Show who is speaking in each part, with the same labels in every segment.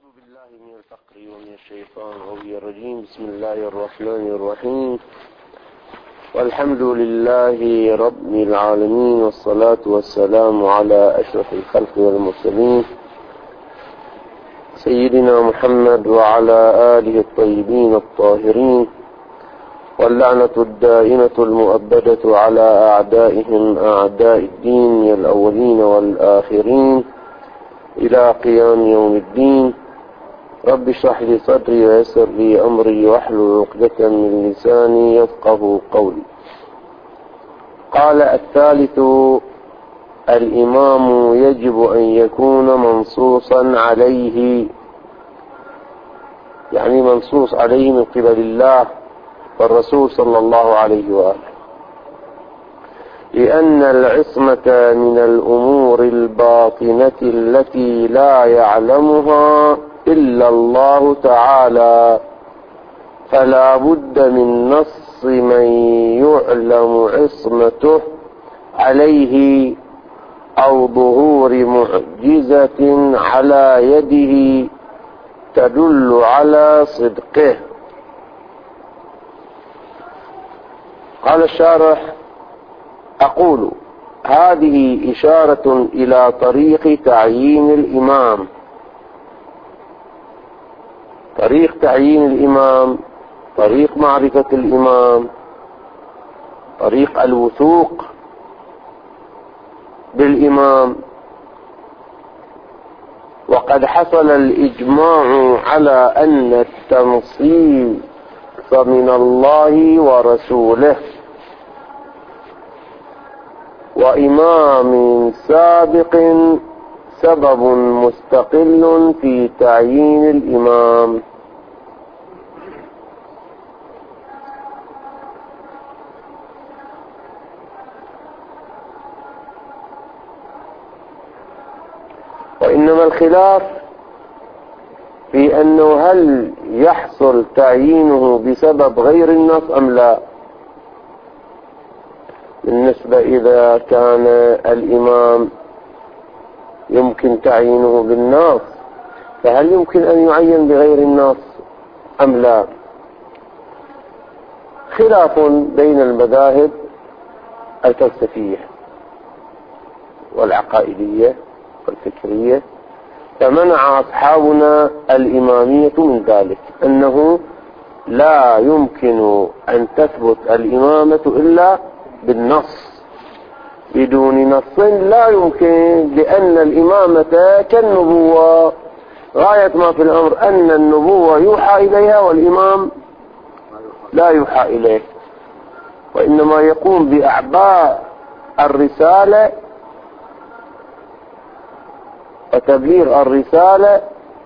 Speaker 1: بالله من الفقر ومن الشيطان الرجيم. بسم الله الرحمن الرحيم، والحمد لله رب العالمين، والصلاة والسلام على أشرف الخلق والمرسلين سيدنا محمد وعلى آله الطيبين الطاهرين، واللعنة الدائمة المؤبدة على أعدائهم أعداء الدين من الأولين والآخرين إلى قيام يوم الدين. رب اشرح لي صدري ويسر لي أمري واحلل عقدة من لساني يفقه قولي. قال الثالث: الإمام يجب أن يكون منصوصا عليه، يعني منصوص عليه من قبل الله والرسول صلى الله عليه وآله، لأن العصمة من الأمور الباطنة التي لا يعلمها إلا الله تعالى، فلا بد من نص من يعلم عصمته عليه أو ظهور معجزة على يده تدل على صدقه. قال الشارح: أقول هذه إشارة إلى طريق تعيين الإمام. طريق تعيين الإمام، طريق معرفة الإمام، طريق الوثوق بالإمام. وقد حصل الإجماع على أن التنصيص من الله ورسوله وإمام سابق سبب مستقل في تعيين الإمام. وإنما الخلاف في أنه هل يحصل تعيينه بسبب غير النص أم لا. بالنسبة إذا كان الإمام يمكن تعيينه بالنص، فهل يمكن أن يعين بغير النص أم لا؟ خلاف بين المذاهب الفلسفية والعقائدية والفكرية، فمنع أصحابنا الإمامية من ذلك، أنه لا يمكن أن تثبت الإمامة إلا بالنص، بدون نص لا يمكن، لأن الإمامة كالنبوة، غاية ما في الأمر أن النبوة يوحى إليها والإمام لا يوحى إليه، وإنما يقوم بأعباء الرسالة وتبليغ الرسالة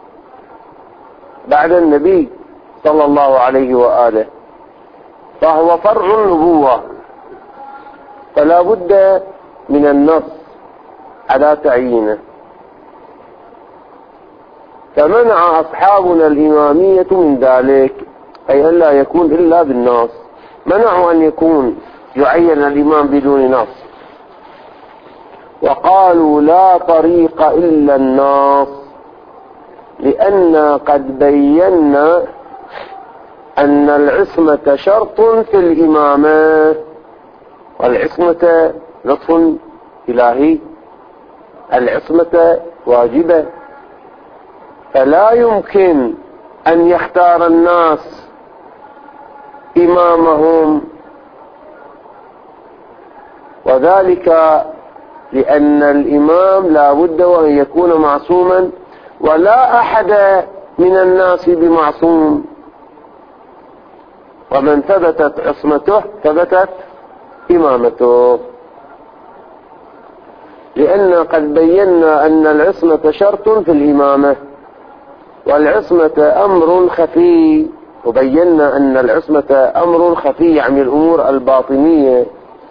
Speaker 1: بعد النبي صلى الله عليه وآله، فهو فرع النبوة، فلا بد من النص على تعيينه. فمنع أصحابنا الإمامية من ذلك، أي أن لا يكون إلا بالنص، منعوا أن يكون يعين الإمام بدون نص، وقالوا لا طريق إلا النص، لأن قد بينا أن العصمة شرط في الإمامة، والعصمة لطف إلهي، العصمة واجبة، فلا يمكن أن يختار الناس إمامهم، وذلك لأن الإمام لا بد وأن يكون معصوما، ولا أحد من الناس بمعصوم، ومن ثبتت عصمته ثبتت إمامته، لأن قد بينا أن العصمة شرط في الإمامة، والعصمة أمر خفي، وبينا أن العصمة أمر خفي، يعني الأمور الباطنية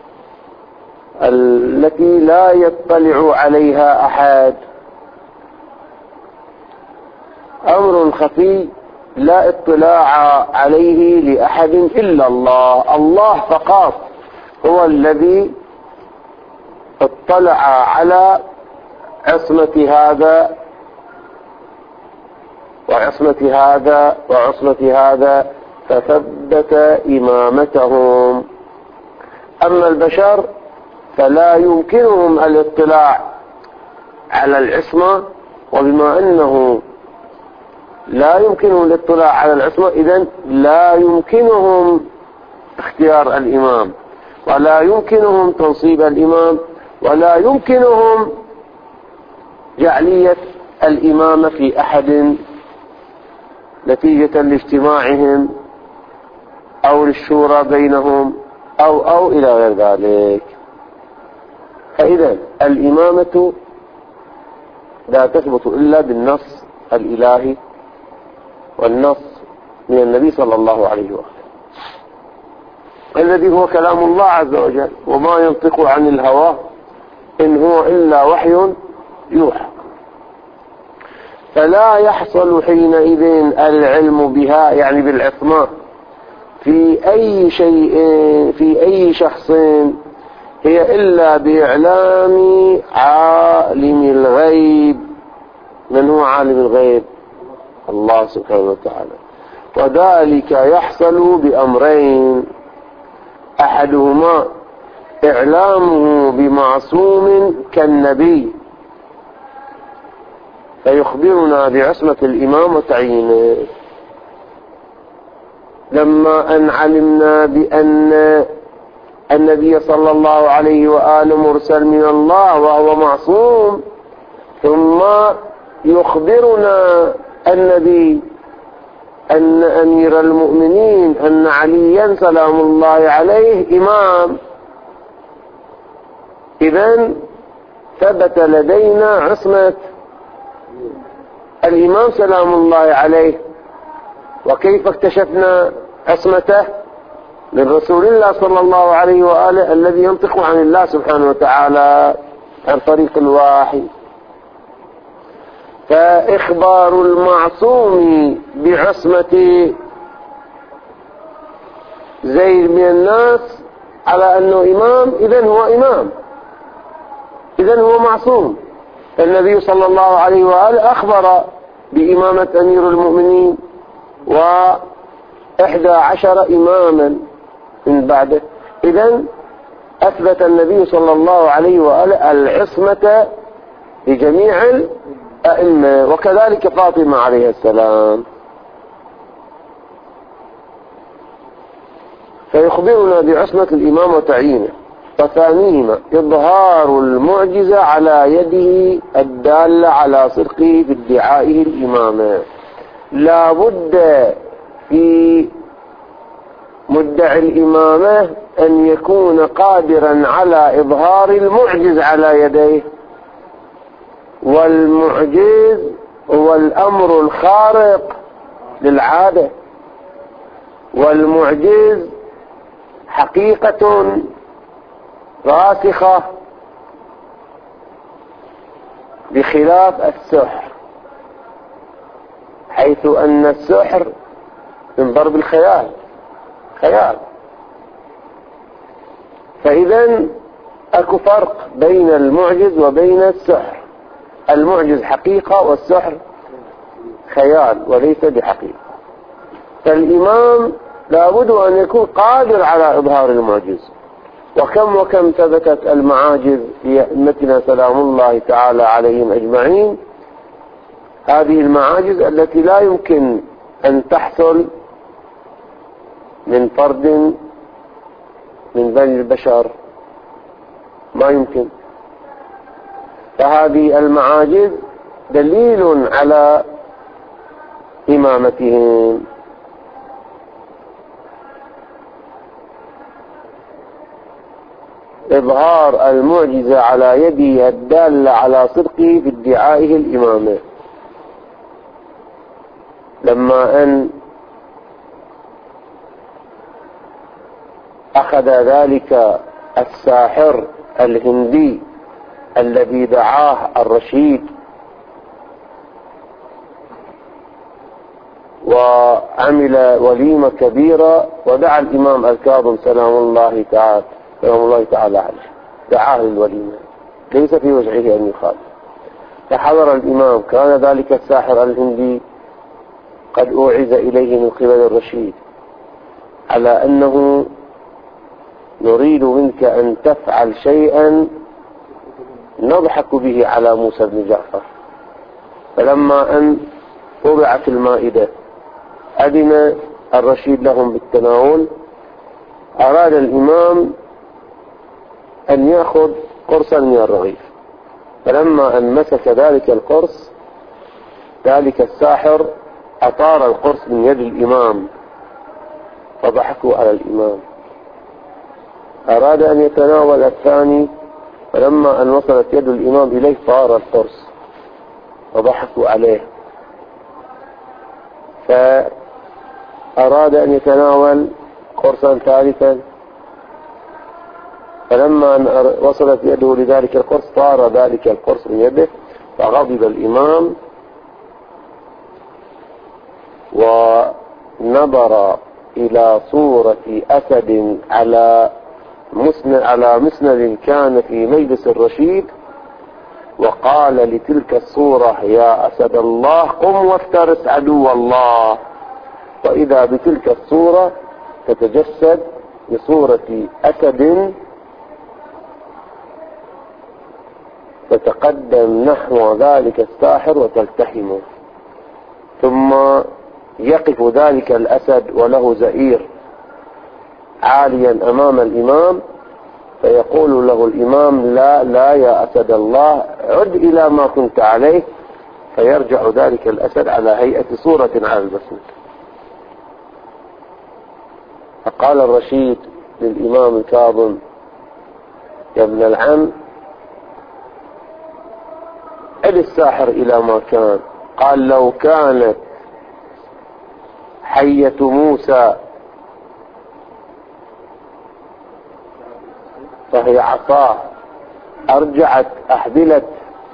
Speaker 1: التي لا يطلع عليها أحد، أمر خفي لا اطلاع عليه لأحد إلا الله. الله فقط هو الذي اطلع على عصمة هذا وعصمة هذا فثبت إمامتهم. أما البشر فلا يمكنهم الاطلاع على العصمة، وبما أنه لا يمكنهم الاطلاع على العصمة إذن لا يمكنهم اختيار الإمام، ولا يمكنهم تنصيب الإمام، ولا يمكنهم جعلية الإمامة في أحد نتيجة لاجتماعهم أو للشورى بينهم أو إلى غير ذلك. فإذا الإمامة لا تثبت إلا بالنص الإلهي والنص من النبي صلى الله عليه وسلم الذي هو كلام الله عز وجل، وما ينطق عن الهوى إن هو إلا وحي يوحى. فلا يحصل حينئذ العلم بها يعني بالعصمة في أي شيء في أي شخص هي إلا بإعلام عالم الغيب. من هو عالم الغيب؟ الله سبحانه وتعالى. وذلك يحصل بأمرين: أحدهما إعلامه بمعصوم كالنبي فيخبرنا بعصمة الإمام وتعيينه. لما أن علمنا بأن النبي صلى الله عليه وآله مرسل من الله وهو معصوم، ثم يخبرنا النبي أن أمير المؤمنين أن عليا سلام الله عليه إمام، إذن ثبت لدينا عصمة الإمام سلام الله عليه. وكيف اكتشفنا عصمته؟ من رسول الله صلى الله عليه وآله الذي ينطق عن الله سبحانه وتعالى عن طريق الوحي. فإخبار المعصوم بعصمة زيد من الناس على أنه إمام، إذن هو إمام، إذن هو معصوم. النبي صلى الله عليه وآله أخبر بإمامة أمير المؤمنين و11 إماما من بعده، إذن أثبت النبي صلى الله عليه وآله العصمة لجميع الأئمة، وكذلك فاطمة عليه السلام. فيخبرنا بعصمة الإمام وتعيينه. وثانيهما إظهار المعجزة على يده الدالة على صدقه بادعائه الإمامة. لا بد في مدعي الإمامة أن يكون قادرا على إظهار المعجز على يديه، والمعجز هو الأمر الخارق للعادة، والمعجز حقيقة راسخة بخلاف السحر، حيث أن السحر من ضرب الخيال، خيال. فإذا أكو فرق بين المعجز وبين السحر. المعجز حقيقة والسحر خيال وليس بحقيقة. فالإمام لابد أن يكون قادر على إظهار المعجز. وكم ثبتت المعاجز لأئمتنا سلام الله تعالى عليهم أجمعين. هذه المعاجز التي لا يمكن أن تحصل من فرد من بني البشر، ما يمكن. فهذه المعاجز دليل على إمامتهم. إظهار المعجزة على يده الدالة على صدقه بادعائه الإمامة. لما أن أخذ ذلك الساحر الهندي الذي دعاه الرشيد وعمل وليمة كبيرة، ودعا الإمام الكاظم سلام الله تعالى عليه، دعاه للوليمة ليس في وسعه أن يخالف. فحضر الإمام، كان ذلك الساحر الهندي قد أوعز إليه من قبل الرشيد على أنه نريد منك أن تفعل شيئا نضحك به على موسى بن جعفر. فلما أن وضعت المائدة أذن الرشيد لهم بالتناول، أراد الإمام أن يأخذ قرصا من الرغيف، فلما أن مسك ذلك القرص ذلك الساحر أطار القرص من يد الإمام فضحكوا على الإمام. أراد أن يتناول الثاني، فلما أن وصلت يد الإمام إليه طار القرص فضحكوا عليه. فأراد أن يتناول قرصا ثالثا، فلما أن وصلت يده لذلك القرص طار ذلك القرص من يده، فغضب الإمام ونظر إلى صورة أسد على مسند كان في مجلس الرشيد، وقال لتلك الصورة: يا أسد الله قم وافترس عدو الله. وإذا بتلك الصورة تتجسد بصورة أسد تتقدم نحو ذلك الساحر وتلتحمه، ثم يقف ذلك الأسد وله زئير عاليا أمام الإمام، فيقول له الإمام: لا لا يا أسد الله، عد إلى ما كنت عليه، فيرجع ذلك الأسد على هيئة صورة على المسند. فقال الرشيد للإمام الكاظم: يا ابن العم، عد الساحر إلى ما كان. قال: لو كانت حية موسى فهي عصاه أرجعت أحبلة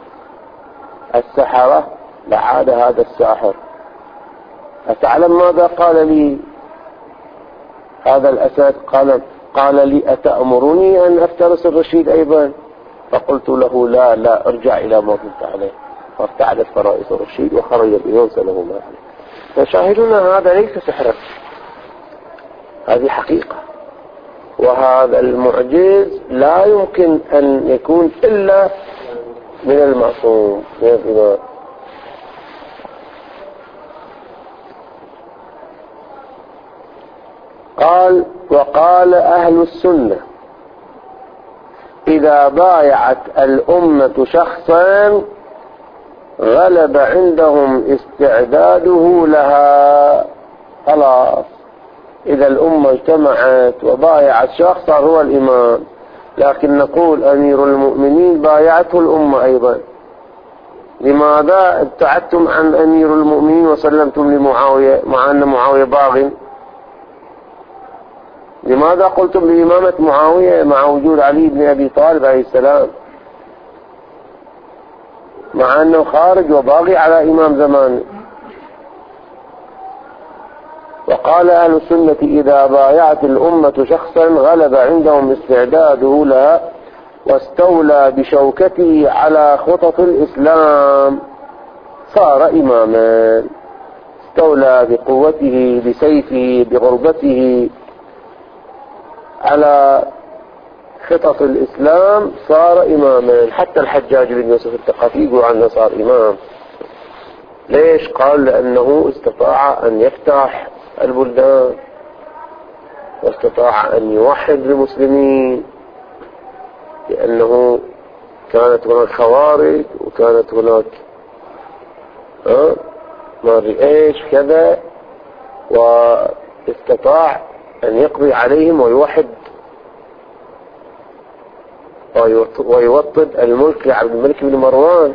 Speaker 1: السحرة لعاد هذا الساحر. أتعلم ماذا قال لي هذا الأسد؟ قال لي: أتأمرني أن أفترس الرشيد أيضا؟ فقلت له: لا لا، ارجع إلى ما كنت عليه. فارتعدت فرائص الرشيد وخرج بيونس له ما عليه. فشاهدنا هذا ليس سحرا، هذه حقيقة، وهذا المعجز لا يمكن أن يكون إلا من المعصوم من الإمام. قال: وقال أهل السنة: إذا بايعت الأمة شخصا غلب عندهم استعداده لها. خلاص، إذا الأمة اجتمعت وبايعت شخص صار هو الإمام، لكن نقول أمير المؤمنين بايعته الأمة أيضا. لماذا ابتعدتم عن أمير المؤمنين وسلمتم لمعاوية مع أن معاوية باغ؟ لماذا قلتم بإمامة معاوية مع وجود علي بن أبي طالب عليه السلام، مع أنه خارج وباغي على إمام زمانه؟ وقال أهل السنة: إذا بايعت الأمة شخصا غلب عندهم استعداده لها واستولى بشوكته على خطط الإسلام صار إماما. استولى بقوته بسيفه بغربته على خطط الإسلام صار إماما. حتى الحجاج بن يوسف الثقفي يقول عنه صار إمام. ليش؟ قال: لأنه استطاع أن يفتح البلدان، واستطاع أن يوحد المسلمين، لأنه كانت هناك خوارج وكانت هناك ما أدري ايش كذا، واستطاع أن يقضي عليهم ويوحد ويوطد الملك لعبد الملك بن مروان.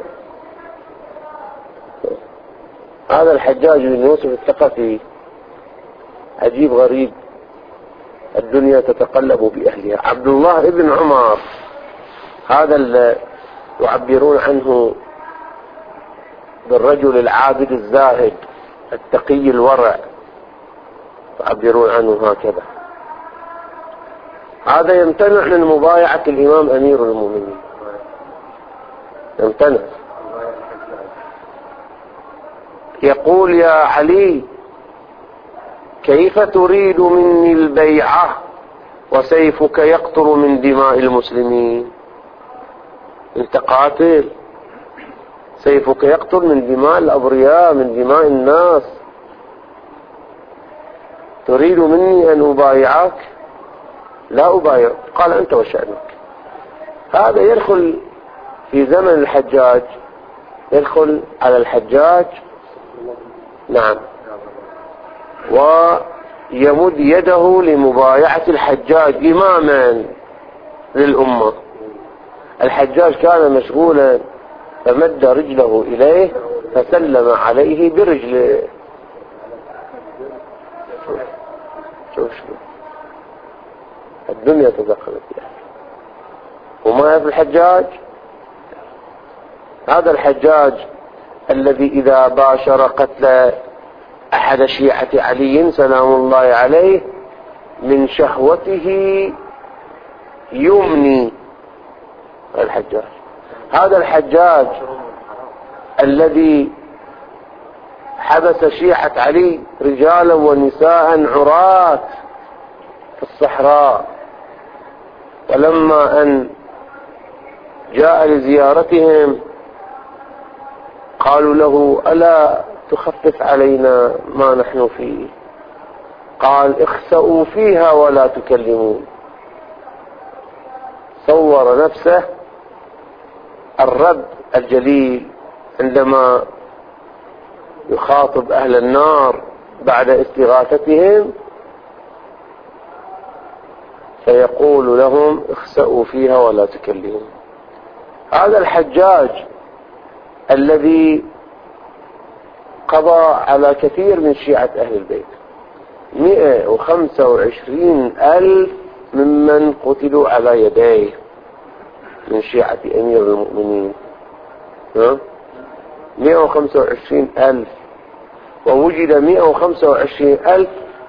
Speaker 1: هذا الحجاج بن يوسف الثقفي عجيب غريب، الدنيا تتقلب بأهلها. عبد الله ابن عمر هذا اللي يعبرون عنه بالرجل العابد الزاهد التقي الورع، يعبرون عنه هكذا. هذا يمتنع من مبايعة الإمام أمير المؤمنين، يمتنع. يقول: يا علي كيف تريد مني البيعة وسيفك يقطر من دماء المسلمين؟ انت قاتل، سيفك يقطر من دماء الأبرياء، من دماء الناس، تريد مني أن أبايعك؟ لا أبايع. قال أنت وشأنك. هذا يدخل في زمن الحجاج، يدخل على الحجاج، نعم، ويمد يده لمبايعة الحجاج إماما للأمة. الحجاج كان مشغولا فمد رجله إليه فسلم عليه برجله. شوف الدنيا تدخلت فيها وما يعرف الحجاج. هذا الحجاج الذي إذا باشر قتل أحد شيعة علي سلام الله عليه من شهوته يمني الحجاج. هذا الحجاج الذي حبس شيعة علي رجالا ونساء عراة في الصحراء، ولما أن جاء لزيارتهم قالوا له ألا تخفف علينا ما نحن فيه؟ قال اخسأوا فيها ولا تكلمون. صور نفسه الرب الجليل عندما يخاطب أهل النار بعد استغاثتهم فيقول لهم اخسأوا فيها ولا تكلمون. هذا الحجاج الذي قضى على كثير من شيعة أهل البيت، 125,000 ممن قتلوا على يديه من شيعة أمير المؤمنين، 125,000، ووجد 125,000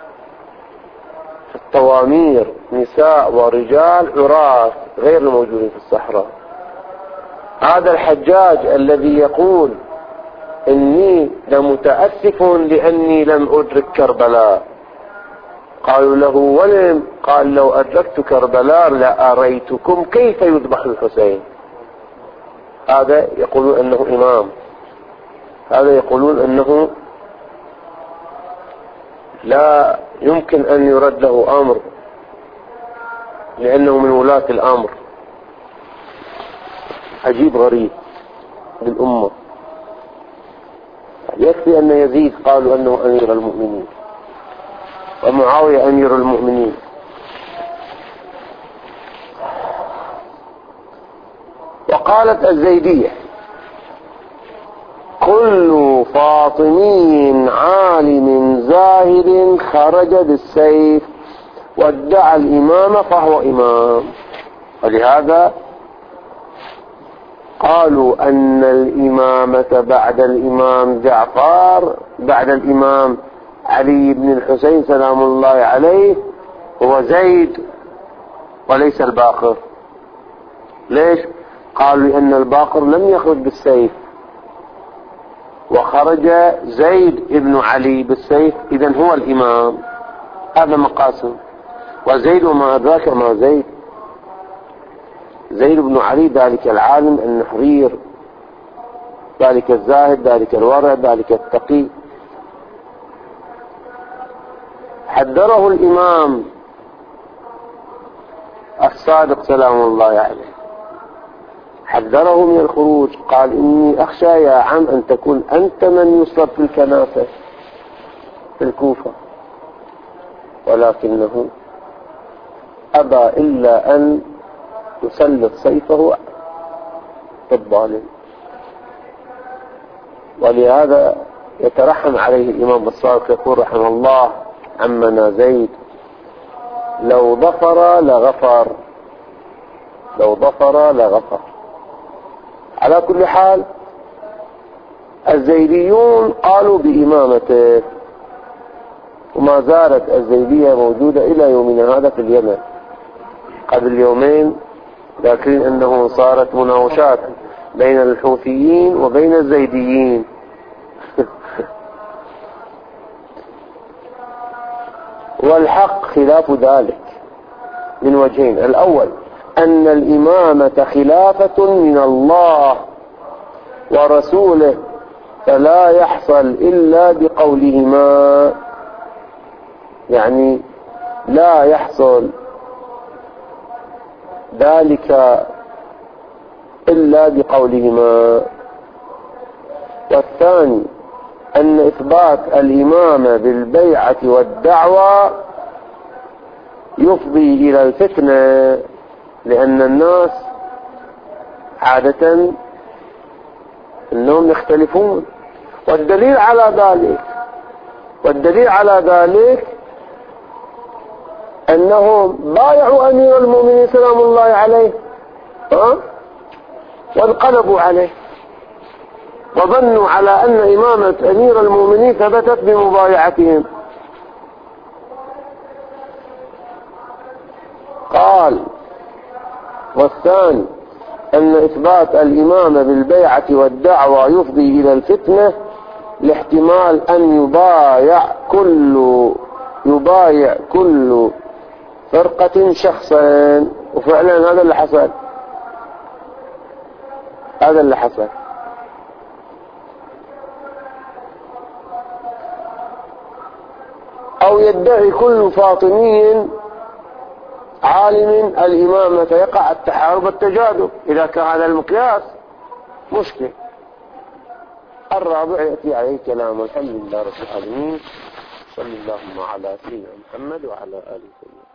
Speaker 1: في الطوامير، نساء ورجال عراة غير الموجودين في الصحراء. هذا الحجاج الذي يقول إني لمتأسف لأني لم أدرك كربلاء، قالوا له ولم؟ قال لو أدركت كربلاء لأريتكم كيف يذبح الحسين. هذا يقولون أنه إمام، هذا يقولون أنه لا يمكن أن يرد له أمر لأنه من ولاة الأمر. عجيب غريب بالأمة. يكفي أن يزيد قالوا أنه أمير المؤمنين ومعاوية أمير المؤمنين. وقالت الزيدية كل فاطمي عالم زاهد خرج بالسيف وادعى الإمامة فهو إمام. ولهذا قالوا أن الإمامة بعد الإمام جعفر، بعد الإمام علي بن الحسين سلام الله عليه، هو زيد وليس الباقر. ليش؟ قالوا لأن الباقر لم يخرج بالسيف وخرج زيد ابن علي بالسيف، إذن هو الإمام. هذا مقاسم. وزيد وما أدراك ما زيد، زيد بن علي ذلك العالم النحرير، ذلك الزاهد، ذلك الورع، ذلك التقي. حذره الإمام الصادق سلام الله عليه، حذره من الخروج. قال إني أخشى يا عم أن تكون أنت من يصلب في الكنافة في الكوفة، ولكنه أبى إلا أن يسلط سيفه الظالم. ولهذا يترحم عليه الإمام الصادق يقول رحمه الله عمنا زيد لو ظفر لغفر، لو ظفر لغفر. على كل حال الزيديون قالوا بإمامته، وما زالت الزيدية موجودة إلى يومنا هذا في اليمن. قبل يومين لكن أنه صارت مناوشات بين الحوثيين وبين الزيديين. والحق خلاف ذلك من وجهين. الأول أن الإمامة خلافة من الله ورسوله، فلا يحصل إلا بقولهما، يعني لا يحصل ذلك إلا بقولهما. والثاني أن إثبات الإمامة بالبيعة والدعوة يفضي إلى الفتنة، لأن الناس عادة أنهم يختلفون. والدليل على ذلك أنهم بايعوا أمير المؤمنين سلام الله عليه وانقلبوا عليه، وظنوا على أن إمامة أمير المؤمنين ثبتت بمبايعتهم. قال: والثاني أن إثبات الإمامة بالبيعة والدعوة يفضي إلى الفتنة، لاحتمال أن يبايع كل فرقة شخصا. وفعلا هذا اللي حصل. أو يدعي كل فاطمي عالم الإمامة، فيقع التحارب والتجاذب. إذا كان هذا المقياس مشكل. الرابع يأتي عليه كلام. والحمد لله رب العالمين، صلى الله على سيدنا محمد وعلى آله وسلم.